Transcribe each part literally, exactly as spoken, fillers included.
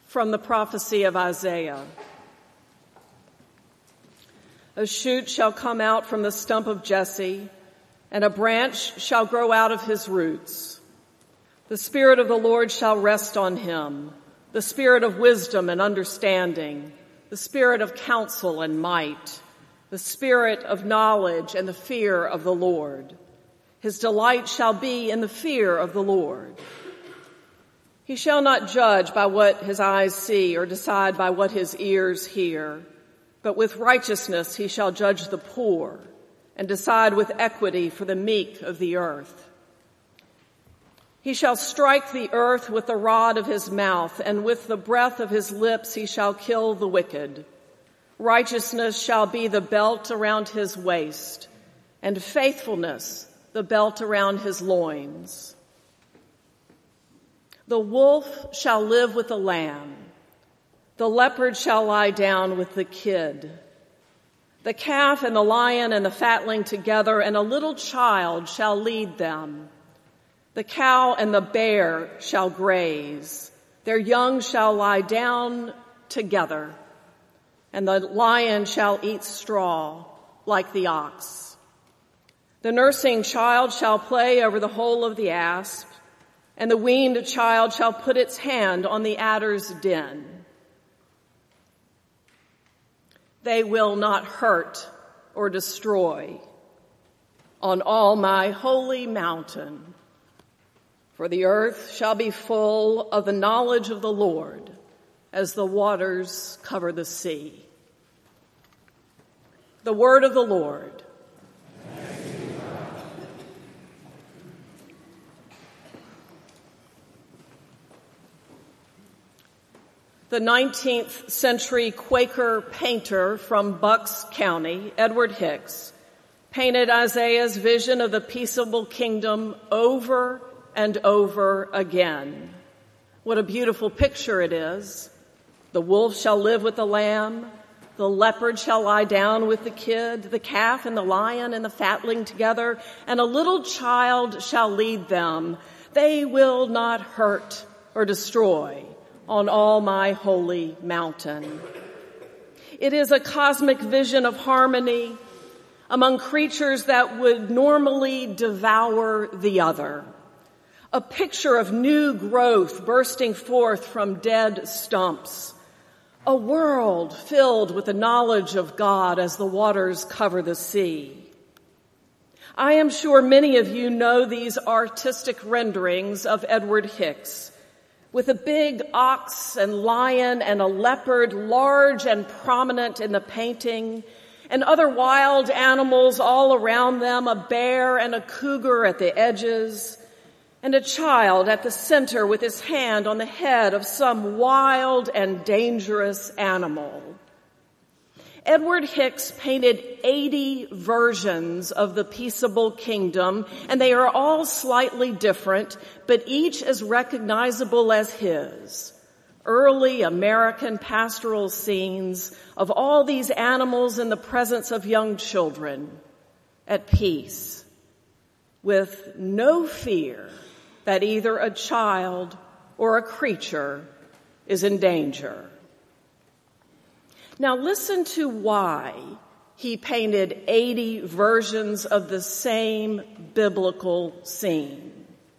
From the prophecy of Isaiah. A shoot shall come out from the stump of Jesse, and a branch shall grow out of his roots. The Spirit of the Lord shall rest on him, the Spirit of wisdom and understanding, the Spirit of counsel and might, the Spirit of knowledge and the fear of the Lord. His delight shall be in the fear of the Lord. He shall not judge by what his eyes see or decide by what his ears hear, but with righteousness he shall judge the poor and decide with equity for the meek of the earth. He shall strike the earth with the rod of his mouth, and with the breath of his lips he shall kill the wicked. Righteousness shall be the belt around his waist, and faithfulness the belt around his loins. The wolf shall live with the lamb. The leopard shall lie down with the kid. The calf and the lion and the fatling together, and a little child shall lead them. The cow and the bear shall graze. Their young shall lie down together, and the lion shall eat straw like the ox. The nursing child shall play over the hole of the asp, and the weaned child shall put its hand on the adder's den. They will not hurt or destroy on all my holy mountain, for the earth shall be full of the knowledge of the Lord as the waters cover the sea. The word of the Lord. The nineteenth century Quaker painter from Bucks County, Edward Hicks, painted Isaiah's vision of the peaceable kingdom over and over again. What a beautiful picture it is. The wolf shall live with the lamb. The leopard shall lie down with the kid. The calf and the lion and the fatling together. And a little child shall lead them. They will not hurt or destroy on all my holy mountain. It is a cosmic vision of harmony among creatures that would normally devour the other. A picture of new growth bursting forth from dead stumps. A world filled with the knowledge of God as the waters cover the sea. I am sure many of you know these artistic renderings of Edward Hicks, with a big ox and lion and a leopard large and prominent in the painting, and other wild animals all around them, a bear and a cougar at the edges, and a child at the center with his hand on the head of some wild and dangerous animal. Edward Hicks painted eighty versions of the peaceable kingdom, and they are all slightly different, but each as recognizable as his. Early American pastoral scenes of all these animals in the presence of young children, at peace, with no fear that either a child or a creature is in danger. Now listen to why he painted eighty versions of the same biblical scene.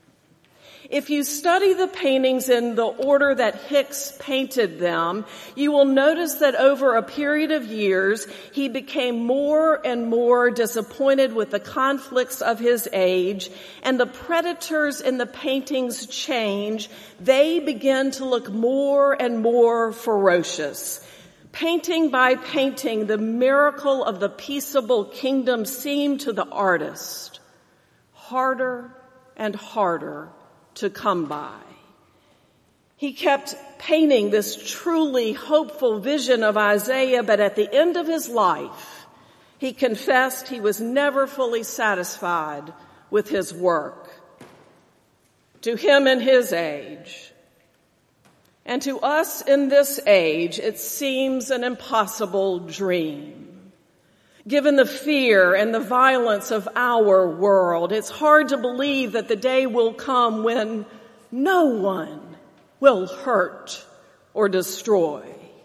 If you study the paintings in the order that Hicks painted them, you will notice that over a period of years, he became more and more disappointed with the conflicts of his age, and the predators in the paintings change. They begin to look more and more ferocious. Painting by painting, the miracle of the peaceable kingdom seemed to the artist harder and harder to come by. He kept painting this truly hopeful vision of Isaiah, but at the end of his life, he confessed he was never fully satisfied with his work. To him in his age, and to us in this age, it seems an impossible dream. Given the fear and the violence of our world, it's hard to believe that the day will come when no one will hurt or destroy.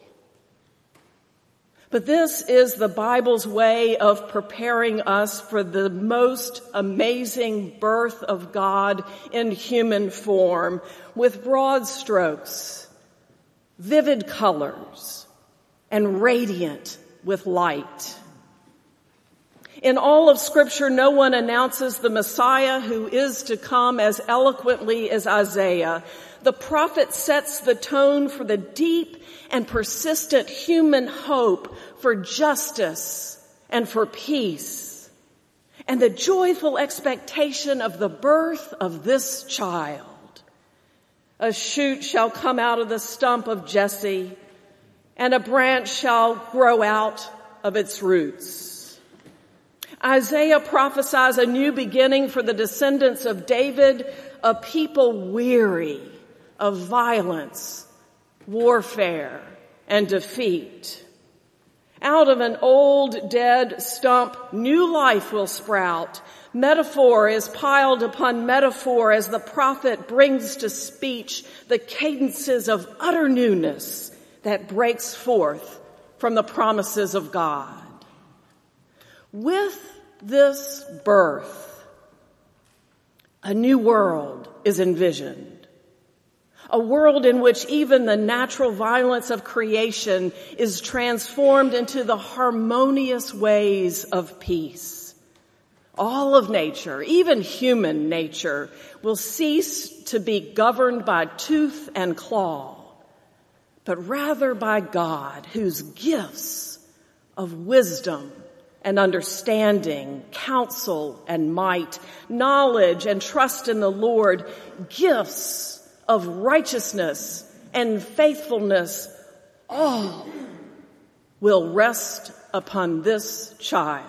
But this is the Bible's way of preparing us for the most amazing birth of God in human form, with broad strokes, vivid colors, and radiant with light. In all of Scripture, no one announces the Messiah who is to come as eloquently as Isaiah. The prophet sets the tone for the deep and persistent human hope for justice and for peace, and the joyful expectation of the birth of this child. A shoot shall come out of the stump of Jesse, and a branch shall grow out of its roots. Isaiah prophesies a new beginning for the descendants of David, a people weary of violence, warfare, and defeat. Out of an old, dead stump, new life will sprout. Metaphor is piled upon metaphor as the prophet brings to speech the cadences of utter newness that breaks forth from the promises of God. With this birth, a new world is envisioned. A world in which even the natural violence of creation is transformed into the harmonious ways of peace. All of nature, even human nature, will cease to be governed by tooth and claw, but rather by God, whose gifts of wisdom and understanding, counsel and might, knowledge and trust in the Lord, gifts of righteousness and faithfulness, all will rest upon this child.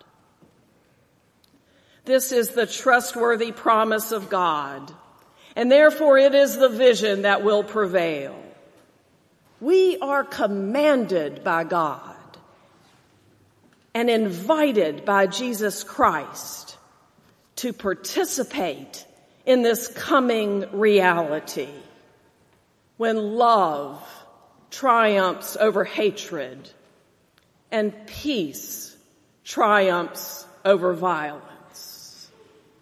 This is the trustworthy promise of God, and therefore it is the vision that will prevail. We are commanded by God and invited by Jesus Christ to participate in this coming reality, when love triumphs over hatred and peace triumphs over violence.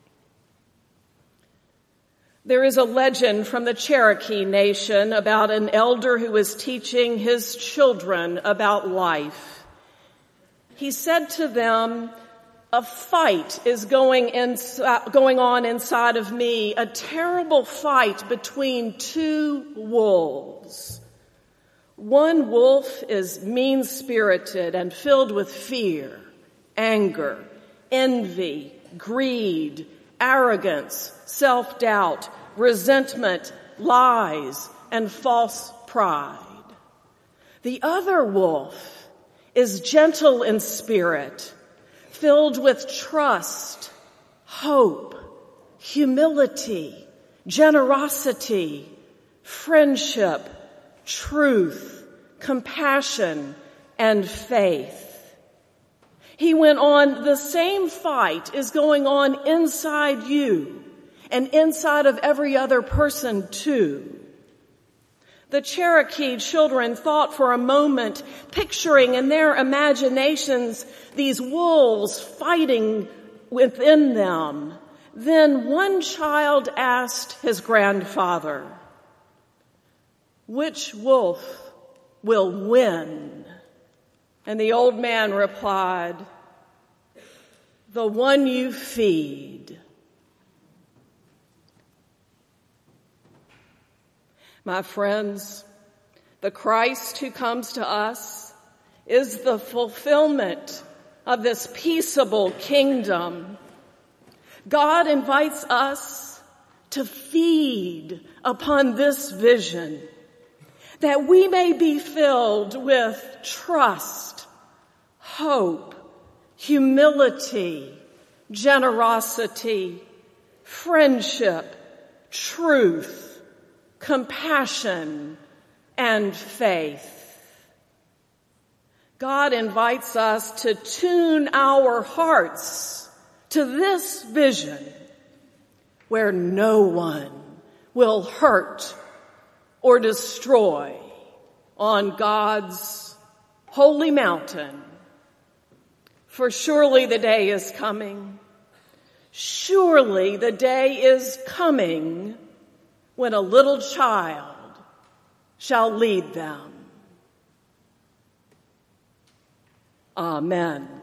There is a legend from the Cherokee Nation about an elder who was teaching his children about life. He said to them, "A fight is going, inside, going on inside of me, a terrible fight between two wolves. One wolf is mean-spirited and filled with fear, anger, envy, greed, arrogance, self-doubt, resentment, lies, and false pride. The other wolf is gentle in spirit, filled with trust, hope, humility, generosity, friendship, truth, compassion, and faith." He went on, "The same fight is going on inside you and inside of every other person too." The Cherokee children thought for a moment, picturing in their imaginations these wolves fighting within them. Then one child asked his grandfather, "Which wolf will win?" And the old man replied, "The one you feed." My friends, the Christ who comes to us is the fulfillment of this peaceable kingdom. God invites us to feed upon this vision, that we may be filled with trust, hope, humility, generosity, friendship, truth, compassion, and faith. God invites us to tune our hearts to this vision where no one will hurt or destroy, on God's holy mountain. For surely the day is coming. Surely the day is coming when a little child shall lead them. Amen.